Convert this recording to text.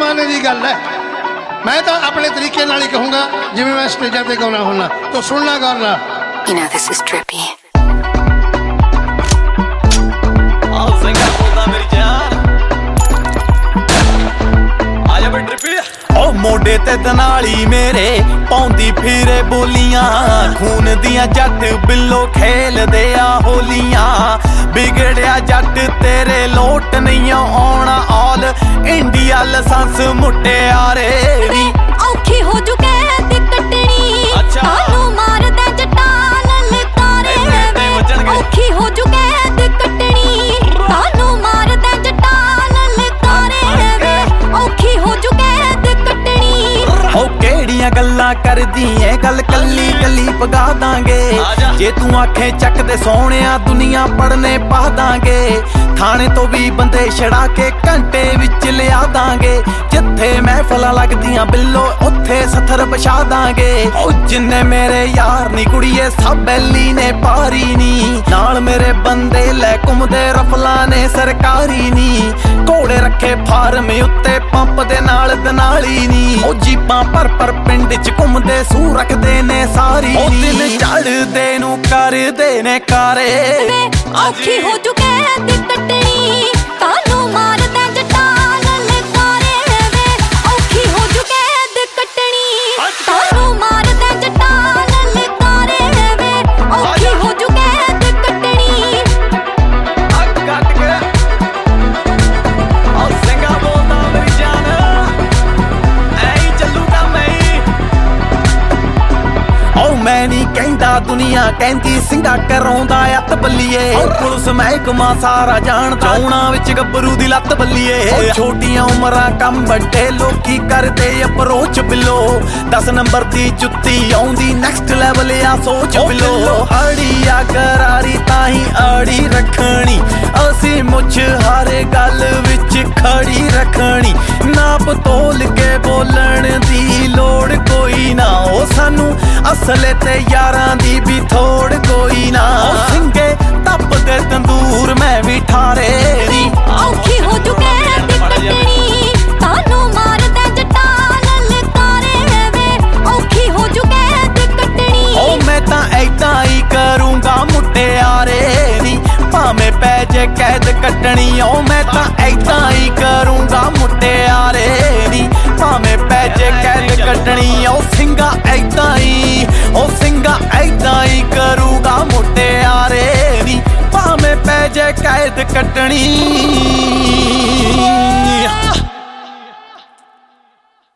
जमाने की गल है। मैं तो अपने तरीके नाल ही कहूँगा जिवें मैं स्टेजां ते गाउणा हुन्ना। तो सुनना गौर नाल। You know this is trippy. ओ मोडे ते दनाली मेरे पौंदी फिरे बोलियां, खून दियां जट बिल्लो खेल दे आ होलियां। बिगड़िया जट तेरे लोट नहीं आना, ऑल इंडिया लसंस मुटियारे नी औखी हो चुके ते कटनी। तानू मार दे जटा ललकारे वे, औखी हो चुके ते कटनी। तानू मार दे जटा ललकारे वे, औखी हो चुके ते कटनी। ओ केड़ियां गल्लां करदी ऐ, गल कल्ली कल्ली पगा दांगे। जे तू आखे चक दे सोहणिया दुनिया पढ़ने पा दांगे। थाने तो भी बंदे छड़ा के घंटे विच लिया दांगे। जिथे महफिलां लगदियां बिल्लो उत्थे सथर बछा दांगे। ओ जिन्ने मेरे यार नी कुड़िए सब बैली ने पारी नी, नाल मेरे बंदे लै घुमदे रफलां ने सरकारी नी। घोड़े रखे फार्म उत्ते पंप दे नाल दनाली नी, ओ जीपां पर पिंड च घुमदे सू रखदे ने सारी। ओ दिन चढ़दे नू करदे ने कारे, औखी हो चुके ते कटनी। तानू मार दे जटा ललकारे वे, औखी हो चुके ते कटनी। तानू मार दे जटा ललकारे वे, औखी हो चुके ते कटनी। मैं नी कहंदा दुनिया कहंदी सिंगा कराउंदा अत बल्लीए। पुलिस महकमा सारा जानदा चौना विच गब्बरू दी लत बल्लीए। छोटियां उमरां कम बड्डे लोकी करदे अप्रोच बिलो, 10 नंबर दी जुत्ती आउंदी नेक्स्ट लेवल आ सोच बिलो। अड़िया करारी ताही अड़ी रखनी, असी मुझ हर गल विच खड़ी रखनी। नाप तोल के बोलण दी लोड़ कोई ना, ओ सानू असले ते यारां दी भी थोड़ कोई ना। सिंगे तप दे तंदूर मैं भी ठारे दी, औखी हो चुके ते कटनी। तानू मार दे जटा ललकारे वे, औखी हो चुके ते कटनी। ओ मैं तां ऐदां ही करूंगा मुटियारे नी, भावें पै जे कैद कटनी। ओ मैं तां ऐदां ही करूंगा मुटियारे नी, भावें पै जे कैद कटनी। ओ सिंगा ऐदां ही, ओ सिंगा ऐदां ही करूंगा मुटियारे नी, भावें पै जे कैद कटनी।